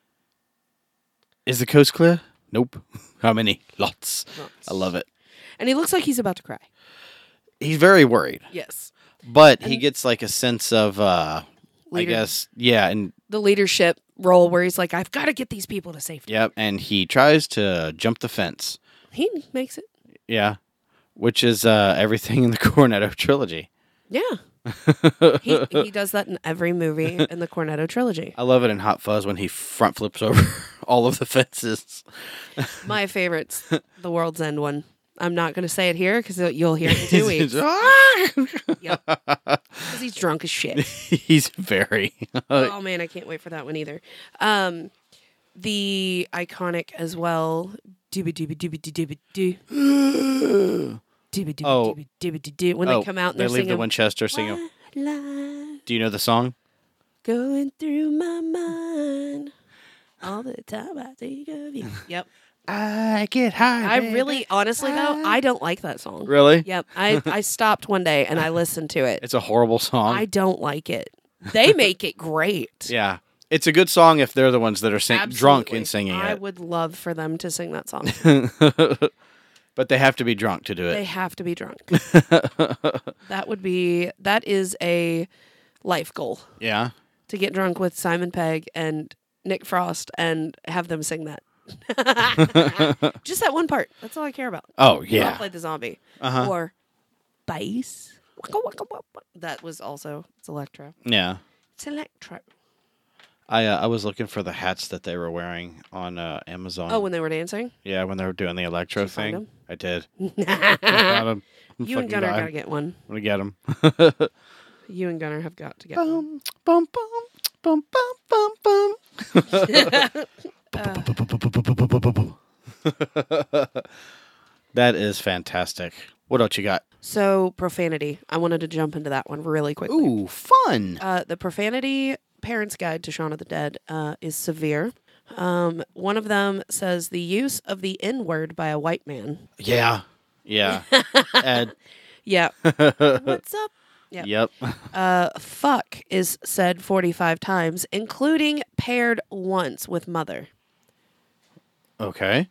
Is the coast clear? Nope. How many? Lots. I love it. And he looks like he's about to cry. He's very worried, Yes. but he And- gets like a sense of, uh, I Leader- guess, yeah, and The leadership role where he's like, I've got to get these people to safety. yep, and he tries to jump the fence. He makes it. Yeah, which is uh, everything in the Cornetto trilogy. Yeah. he he does that in every movie in the Cornetto trilogy. I love it in Hot Fuzz when he front flips over all of the fences. My favorite's the World's End one. I'm not going to say it here because you'll hear it in two weeks. Yep. Because he's drunk as shit. He's very. Oh man, I can't wait for that one either. Um, the iconic as well. Dooby dooby dooby dooby doo. Dooby dooby Oh. dooby dooby doo doo. When Oh, they come out and they they're leave singing. the Winchester singing. "White line Do you know the song? going through my mind all the time I think of you. Yep. I get high. I really, honestly though, I don't like that song. Really? Yep. I I stopped one day and I listened to it. It's a horrible song. I don't like it. They make it great. yeah, it's a good song if they're the ones that are sing- drunk Absolutely. and singing I it. would love for them to sing that song. But they have to be drunk to do They it. have to be drunk. That would be that is a life goal Yeah. to get drunk with Simon Pegg and Nick Frost and have them sing that. Just that one part. That's all I care about. Oh I'll yeah. play the zombie Uh-huh. or bass. Waka, waka, waka. That was also it's electro. Yeah. It's electro. I uh, I was looking for the hats that they were wearing on uh, Amazon. Oh, when they were dancing. yeah, when they were doing the electro Did you find thing. 'em? I did. I found 'em. I'm You and fucking Gunnar dying. gotta get one. I'm gonna get them. You and Gunnar have got to get one. Bum bum bum bum bum bum bum. That is fantastic. What else you got? So profanity. I wanted to jump into that one really quickly. Ooh, fun. Uh, the profanity parent's guide to Shaun of the Dead uh, is severe. Um, one of them says the use of the N word by a white man. Yeah. Yeah. Ed. Yeah. What's up? Yep. Yep. Uh, fuck is said forty-five times, including paired once with mother. Okay.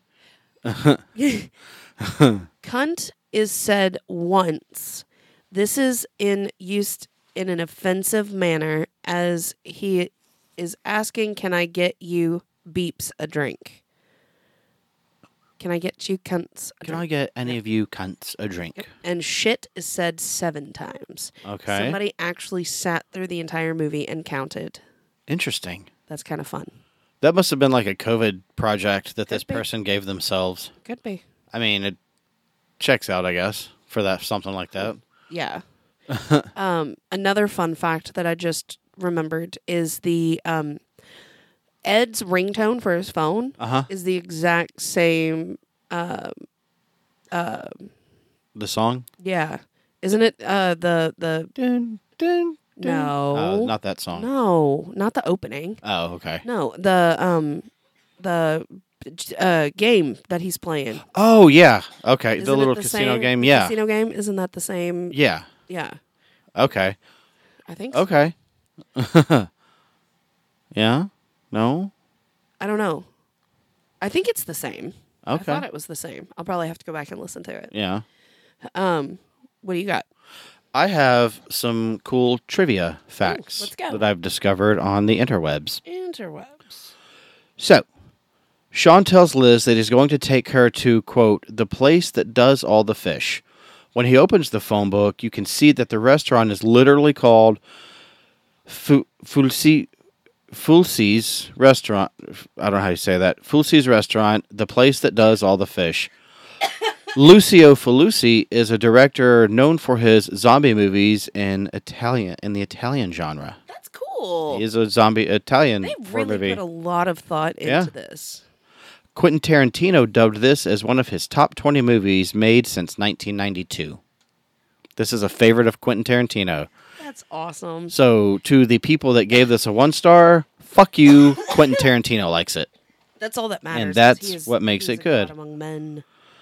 Cunt is said once. This is in used in an offensive manner as he is asking, "Can I get you beeps a drink? Can I get you cunts a Can I drink?" get any of you cunts a drink? And shit is said seven times. Okay. Somebody actually sat through the entire movie and counted. Interesting. That's kind of fun. That must have been like a COVID project that Could this be. person gave themselves. Could be. I mean, it checks out, I guess, for that something like that. Yeah. um, another fun fact that I just remembered is the um, Ed's ringtone for his phone Uh-huh. is the exact same. Uh, The song? yeah, isn't it? Uh, the the Dun, dun, dun. no, Oh, not that song. no, not the opening. Oh, okay. No, the um, the uh game that he's playing. Oh, yeah. Okay. Isn't the it little the casino same- game. the Yeah. casino game. Isn't that the same? Yeah. Yeah, Okay. I think. So. Okay. Yeah? No? I don't know. I think it's the same. I Okay. thought it was the same. I'll probably have to go back and listen to it. Yeah. Um, what do you got? I have some cool trivia facts let's go. that I've discovered on the interwebs. Interwebs. So, Sean tells Liz that he's going to take her to, quote, the place that does all the fish. When he opens the phone book, you can see that the restaurant is literally called Fu- Fulci- Fulci's Restaurant. I don't know how you say that. Fulci's Restaurant, the place that does all the fish. Lucio Fulci is a director known for his zombie movies in Italian in the Italian genre. That's cool. He is a zombie Italian They horror really movie. put a lot of thought into Yeah. this. Quentin Tarantino dubbed this as one of his top twenty movies made since nineteen ninety-two. This is a favorite of Quentin Tarantino. That's awesome. So, to the people that gave this a one star, fuck you, Quentin Tarantino likes it. That's all that matters. And is that's he is- what makes he's it a good. god among men.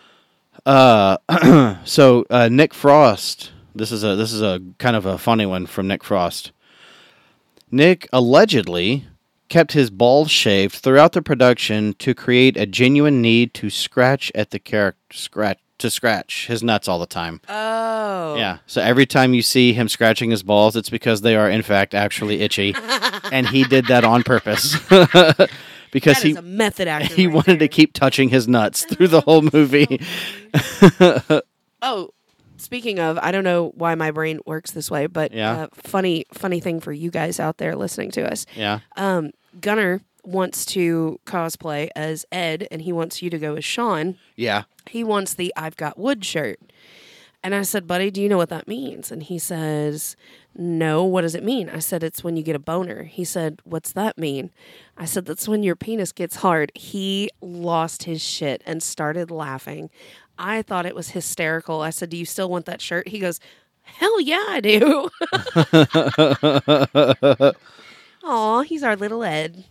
Uh, so uh, Nick Frost. This is a this is a kind of a funny one from Nick Frost. Nick allegedly kept his balls shaved throughout the production to create a genuine need to scratch at the character scratch to scratch his nuts all the time. Oh. Yeah. So every time you see him scratching his balls, it's because they are in fact actually itchy, and he did that on purpose because That he is a method actor. he right wanted there. to keep touching his nuts through the whole movie. Oh, speaking of, I don't know why my brain works this way, but Yeah. uh, funny, funny thing for you guys out there listening to us. Yeah. Um, Gunnar wants to cosplay as Ed, and he wants you to go as Sean. Yeah. He wants the I've Got Wood shirt. And I said, buddy, do you know what that means? And he says, no, what does it mean? I said, it's when you get a boner. He said, what's that mean? I said, that's when your penis gets hard. He lost his shit and started laughing. I thought it was hysterical. I said, do you still want that shirt? He goes, hell yeah, I do. Aw, he's our little Ed.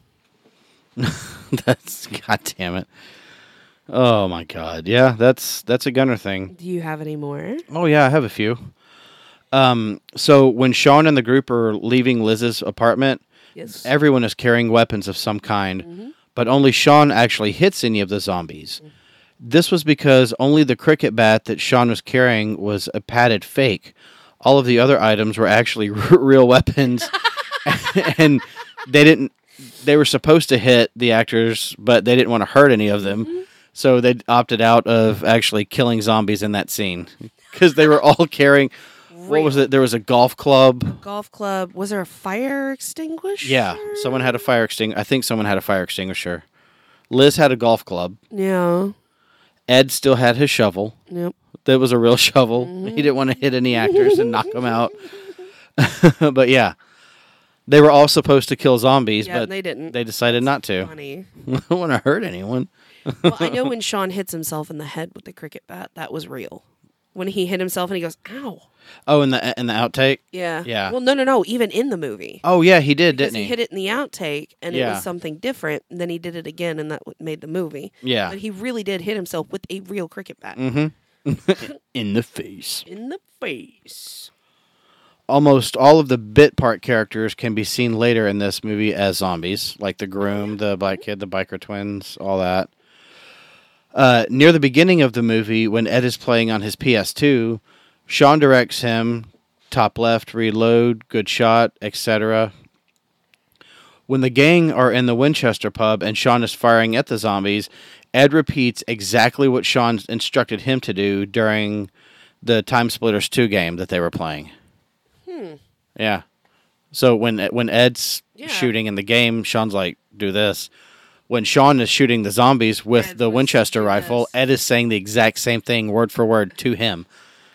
That's god damn it. Oh my god. Yeah, that's that's a Gunner thing. Do you have any more? Oh yeah, I have a few. Um so when Sean and the group are leaving Liz's apartment, Yes. everyone is carrying weapons of some kind, but only Sean actually hits any of the zombies. This was because only the cricket bat that Sean was carrying was a padded fake. All of the other items were actually r- real weapons, and they didn't. They were supposed to hit the actors, but they didn't want to hurt any of them, so they opted out of actually killing zombies in that scene because they were all carrying. What was it? There was a golf club. Golf club. Was there a fire extinguisher? Yeah, someone had a fire extinguisher. I think someone had a fire extinguisher. Liz had a golf club. Yeah. Ed still had his shovel. Yep. That was a real shovel. He didn't want to hit any actors and knock them out. But yeah, they were all supposed to kill zombies, Yeah, but they didn't. they decided not to. Funny. I don't want to hurt anyone. Well, I know when Sean hits himself in the head with the cricket bat, that was real. When he hit himself and he goes, ow. Oh, in the in the outtake. Yeah. Yeah. Well, no, no, no. Even in the movie. Oh yeah, he did, Because didn't he he? hit it in the outtake and it Yeah. was something different. And then he did it again and that w- made the movie. Yeah. But he really did hit himself with a real cricket bat. Mm-hmm. In the face. In the face. Almost all of the bit part characters can be seen later in this movie as zombies, like the groom, the black kid, the biker twins, all that. Uh, near the beginning of the movie, when Ed is playing on his P S two, Sean directs him, top left, reload, good shot, et cetera. When the gang are in the Winchester pub and Sean is firing at the zombies, Ed repeats exactly what Sean instructed him to do during the Time Splitters two game that they were playing. Hmm. Yeah. So when when Ed's Yeah. shooting in the game, Sean's like, do this. when Sean is shooting the zombies with Ed the was Winchester doing rifle, this. Ed is saying the exact same thing, word for word, to him.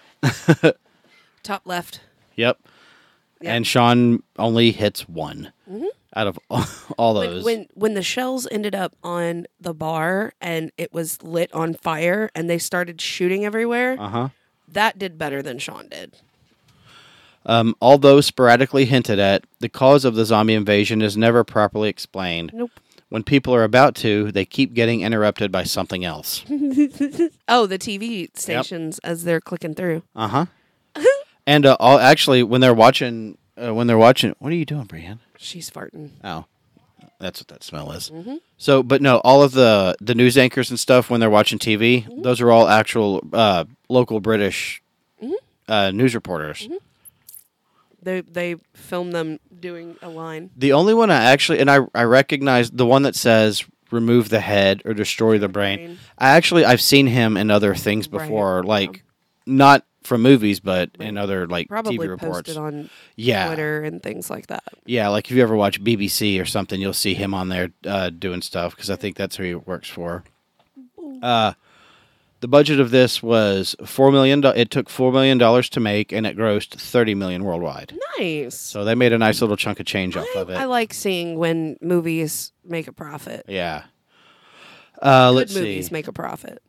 Top left. Yep. Yep. And Sean only hits one Mhm. out of all, all When, those. when when the shells ended up on the bar and it was lit on fire and they started shooting everywhere, uh huh. that did better than Sean did. Um, although sporadically hinted at, the cause of the zombie invasion is never properly explained. Nope. When people are about to, they keep getting interrupted by something else. Oh, the T V stations as they're clicking through. Uh huh. And uh, all, actually, when they're watching, uh, when they're watching, what are you doing, Brienne? She's farting. Oh, that's what that smell is. Mm-hmm. So, but no, all of the the news anchors and stuff when they're watching T V, Mm-hmm. those are all actual uh, local British Mm-hmm. uh, news reporters. Mm-hmm. They they film them doing a line. The only one I actually, and I I recognize the one that says "remove the head" or "destroy the brain." brain. I actually I've seen him in other things Right, before, yeah. like not from movies, but in Right. other like Probably T V reports. posted on Yeah, Twitter and things like that. yeah. Like if you ever watch B B C or something, you'll see him on there uh, doing stuff because I think that's who he works for. Uh, the budget of this was four million. Do- it took four million dollars to make, and it grossed thirty million worldwide. Nice. So they made a nice little chunk of change off I, of it. I like seeing when movies make a profit. Yeah. Uh, Good let's movies see. make a profit.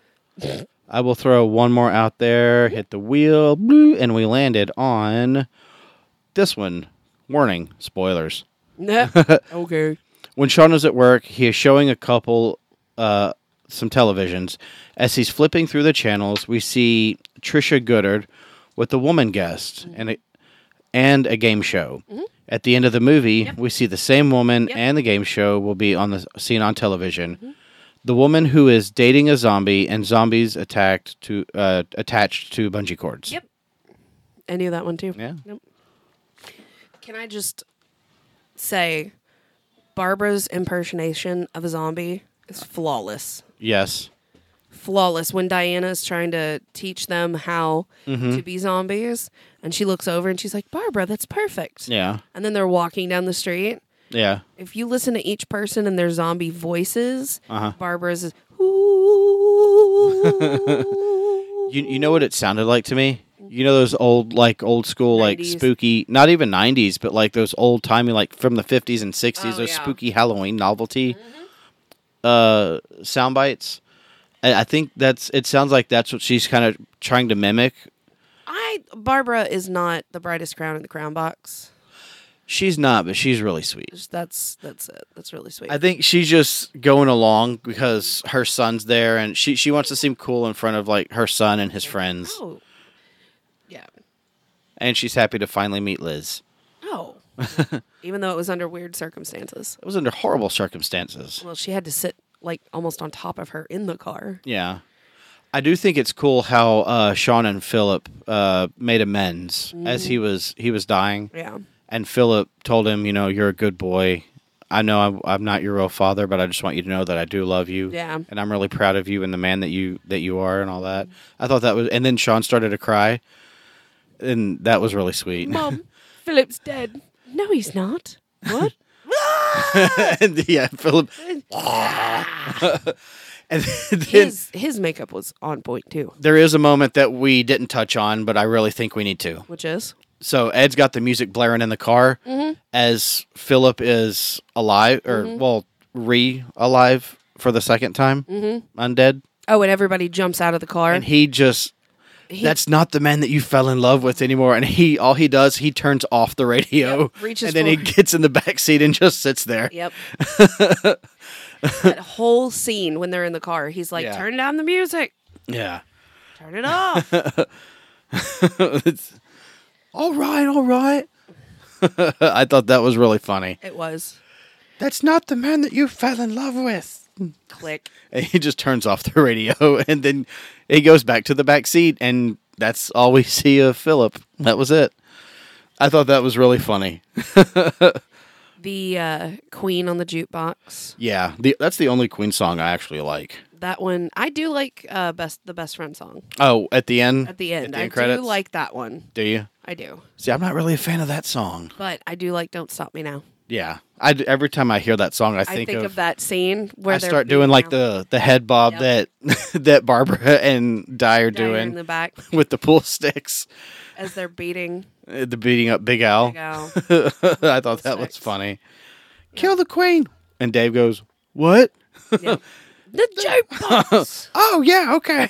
I will throw one more out there. Hit the wheel, blue, and we landed on this one. Warning: spoilers. Okay. When Sean is at work, he is showing a couple uh, some televisions. As he's flipping through the channels, we see Trisha Goddard with a woman guest and a, and a game show. Mhm. At the end of the movie, Yep. we see the same woman Yep. and the game show will be on the seen on television. Mm-hmm. The woman who is dating a zombie and zombies attacked to uh, attached to bungee cords. Yep. I knew that one too. Yeah. Yep. Can I just say, Barbara's impersonation of a zombie is flawless. Yes. Flawless. When Diana is trying to teach them how Mm-hmm. to be zombies, and she looks over and she's like, Barbara, that's perfect. Yeah. And then they're walking down the street. Yeah. If you listen to each person and their zombie voices, Uh-huh. Barbara's is, You you know what it sounded like to me? You know those old like old school like nineties. spooky, not even nineties, but like those old timey like from the fifties and sixties, Oh, those yeah. spooky Halloween novelty uh sound bites. I, I think that's it sounds like that's what she's kind of trying to mimic. I Barbara is not the brightest crown in the crown box. She's not, but she's really sweet. Just- That's that's it. That's really sweet. I think she's just going along because her son's there and she she wants to seem cool in front of like her son and his friends. Oh, yeah. And she's happy to finally meet Liz. Oh, even though it was under weird circumstances. It was under horrible circumstances. Well, she had to sit like almost on top of her in the car. Yeah. I do think it's cool how uh, Sean and Philip uh, made amends as he was he was dying. Yeah. And Philip told him, you know, you're a good boy. I know I'm, I'm not your real father, but I just want you to know that I do love you. Yeah. And I'm really proud of you and the man that you that you are and all that. I thought that was, and then Sean started to cry, and that was really sweet. Mom, Philip's dead. No, he's not. What? and yeah, Philip. and then his his makeup was on point too. there is a moment that we didn't touch on, but I really think we need to. Which is? So Ed's got the music blaring in the car Mm-hmm. as Philip is alive, or well, re-alive for the second time, Mm-hmm. undead, Oh, and everybody jumps out of the car. and he just. He- That's not the man that you fell in love with anymore. And he, all he does, he turns off the radio, Yep, reaches and then he forward. gets in the back seat and just sits there. Yep. That whole scene when they're in the car, he's like, Yeah. "Turn down the music. Yeah. Turn it off." It's, all right, all right. I thought that was really funny. It was. That's not the man that you fell in love with. Click. And he just turns off the radio, and then he goes back to the back seat, and that's all we see of Philip. That was it. I thought that was really funny. The uh, Queen on the jukebox. Yeah, the, that's the only Queen song I actually like. That one, I do like. Uh, best the best friend song Oh, at the end? at the end. At the I end credits? do like that one. Do you? I do, See, I'm not really a fan of that song. but I do like "Don't Stop Me Now." Yeah. I, every time I hear that song, I I think, think, of, of, that scene where I they're start doing beating like out the, the head bob Yep. that that Barbara and Di are Dagger in doing the back with the pool sticks, as they're beating uh, the beating up Big Al. Big Al. I thought that was funny. Kill the queen, and Dave goes, "What? Yeah. The jukebox. Oh yeah, okay."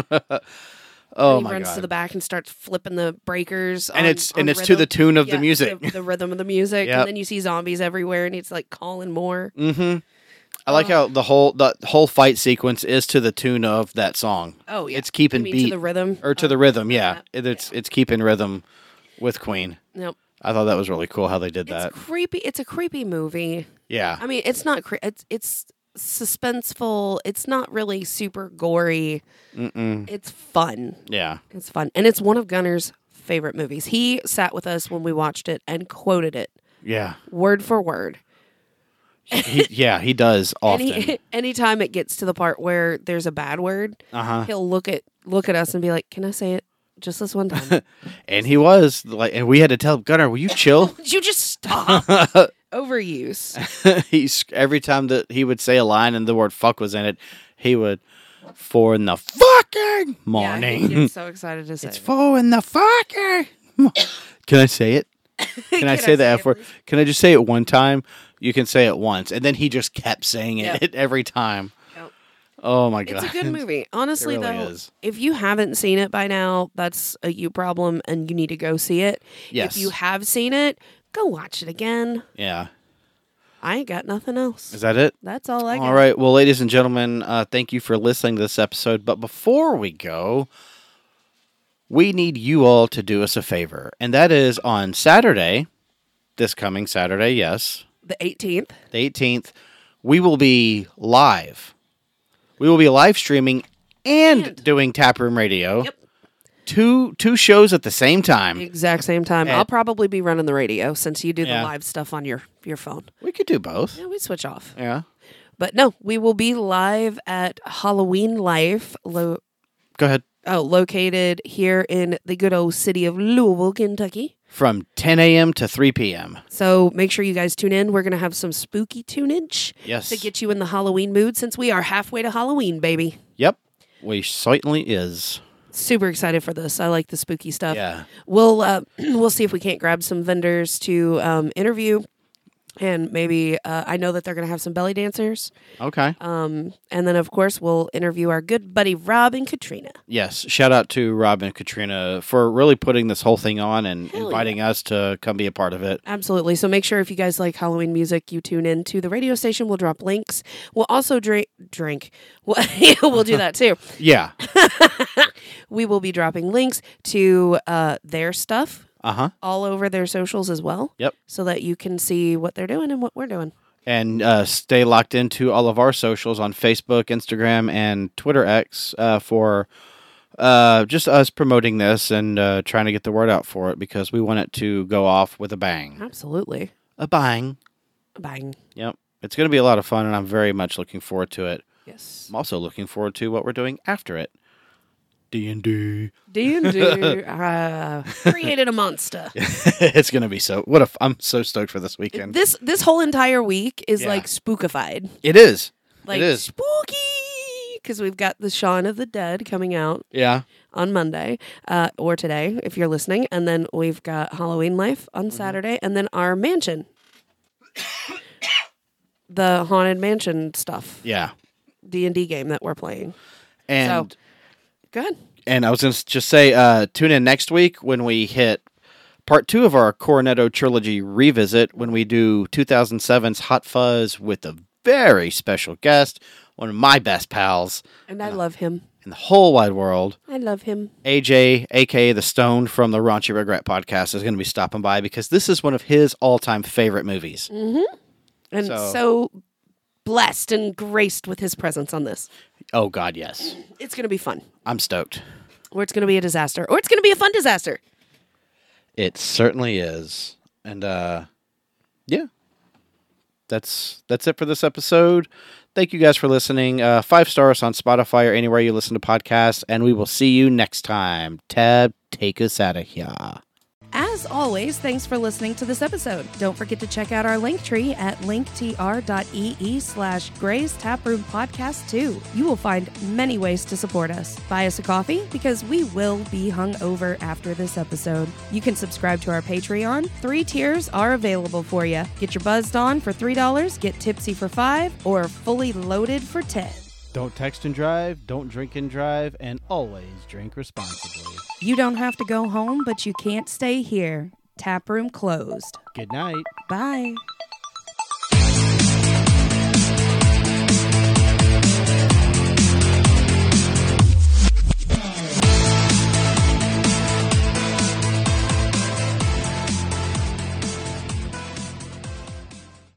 Oh he my runs god! to the back and starts flipping the breakers, and on- it's on and it's to rhythm. the tune of Yeah, the music. the, the rhythm of the music, Yep. and then you see zombies everywhere, and it's like calling more. Mm-hmm. I like how the whole the whole fight sequence is to the tune of that song. Oh yeah, It's keeping You mean beat to the rhythm or to Oh, the rhythm. Yeah, that. It- it's it's keeping rhythm with Queen. Nope. I thought that was really cool how they did that. It's creepy. It's a creepy movie. Yeah, I mean, it's not. Cre- it's it's suspenseful. It's not really super gory. Mm-mm. It's fun. yeah, It's fun, and it's one of Gunner's favorite movies. He sat with us when we watched it and quoted it yeah, word for word. he, yeah. He does often. Any anytime it gets to the part where there's a bad word, Uh huh. he'll look at look at us and be like, "Can I say it just this one time?" And he was like, and we had to tell him, Gunnar, will you chill? Would you just stop? Overuse. He's every time that he would say a line and the word "fuck" was in it, he would four in the fucking morning. Yeah, he gets so excited to say It's it. four in the fucking. mo- Can I say it? Can I say the F it, word? please? Can I just say it one time? You can say it once, and then he just kept saying it Yep. every time. Yep. Oh my god, It's a good movie. Honestly, really though, is. if you haven't seen it by now, that's a you problem, and you need to go see it. Yes. If you have seen it, go watch it again. Yeah, I ain't got nothing else. is that it? That's all I got. All right. Well, ladies and gentlemen, uh, thank you for listening to this episode. But before we go, we need you all to do us a favor, and that is on Saturday, this coming Saturday, yes, The eighteenth. the eighteenth, we will be live. We will be live streaming and, And- doing Taproom Radio. Yep. Two two shows at the same time. Exact same time. And- I'll probably be running the radio since you do Yeah. the live stuff on your your phone. We could do both. Yeah, we switch off. Yeah. But no, we will be live at Halloween Life. Lo- Go ahead. oh, located here in the good old city of Louisville, Kentucky. From ten a.m. to three p.m. So make sure you guys tune in. We're going to have some spooky tunage Yes. to get you in the Halloween mood since we are halfway to Halloween, baby. Yep. We certainly is. Super excited for this. I like the spooky stuff. Yeah. We'll uh, we'll see if we can't grab some vendors to um, interview, and maybe uh, I know that they're going to have some belly dancers. Okay. Um, and then of course we'll interview our good buddy Rob and Katrina. Yes, shout out to Rob and Katrina for really putting this whole thing on and Hell inviting us to come be a part of it. Absolutely. So make sure if you guys like Halloween music, you tune in to the radio station. We'll drop links. We'll also drink. Drink. We'll, we'll do that too. Yeah. We will be dropping links to uh, their stuff Uh huh. all over their socials as well. Yep. So that you can see what they're doing and what we're doing. And uh, stay locked into all of our socials on Facebook, Instagram, and Twitter X uh, for uh, just us promoting this and uh, trying to get the word out for it because we want it to go off with a bang. Absolutely. A bang. Bang. Yep. It's going to be a lot of fun, and I'm very much looking forward to it. Yes. I'm also looking forward to what we're doing after it. D and D. D and D uh, created a monster. It's going to be so... What a... f- I'm so stoked for this weekend. This this whole entire week is Yeah. like spookified. It is. Like it is. spooky because we've got the Shaun of the Dead coming out Yeah. on Monday uh, or today if you're listening, and then we've got Halloween Life on Mm-hmm. Saturday, and then our mansion, the haunted mansion stuff, Yeah. D and D game that we're playing. And So- Good. and I was going to just say, uh, tune in next week when we hit part two of our Coronetto trilogy revisit when we do two thousand seven's Hot Fuzz with a very special guest, one of my best pals And I love him. in the whole wide world. I love him. A J, a k a. The Stone from the Raunchy Regret podcast, is going to be stopping by because this is one of his all-time favorite movies. And So- so, blessed and graced with his presence on this. Oh, God, yes. It's going to be fun. I'm stoked. Or it's going to be a disaster. Or it's going to be a fun disaster. It certainly is. And, uh, yeah. That's that's it for this episode. Thank you guys for listening. Uh, five stars on Spotify or anywhere you listen to podcasts. And we will see you next time. Tab, take us out of here. As As always, thanks for listening to this episode. Don't forget to check out our link tree at linktr.ee slash Gray's Taproom Podcast too. You will find many ways to support us. Buy us a coffee because we will be hungover after this episode. You can subscribe to our Patreon. Three tiers are available for you. Get your buzzed on for three dollars, get tipsy for five dollars, or fully loaded for ten dollars. Don't text and drive, don't drink and drive, and always drink responsibly. You don't have to go home, but you can't stay here. Taproom closed. Good night. Bye.